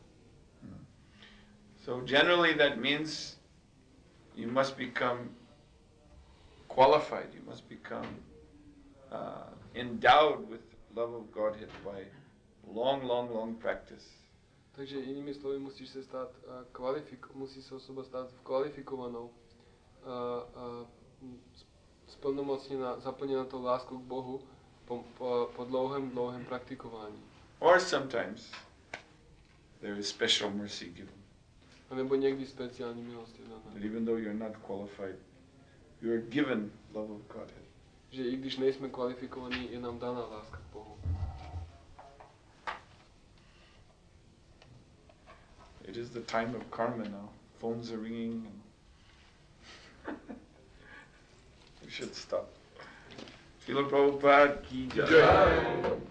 So generally that means you must become qualified, you must become endowed with love of Godhead by long practice. Takže jinými slovy musíš se stát musí se osoba stát kvalifikovanou, splnomocněna, zaplněna tou láskou k Bohu po dlouhém praktikování. Or sometimes there is special mercy given. A nebo někdy speciální milost je daná. That even though you're not qualified, you are given love of Godhead. Že i když nejsme kvalifikovaní, je nám daná láska k Bohu. It is the time of karma now. Phones are ringing. We should stop. Srila Prabhupada ki jai.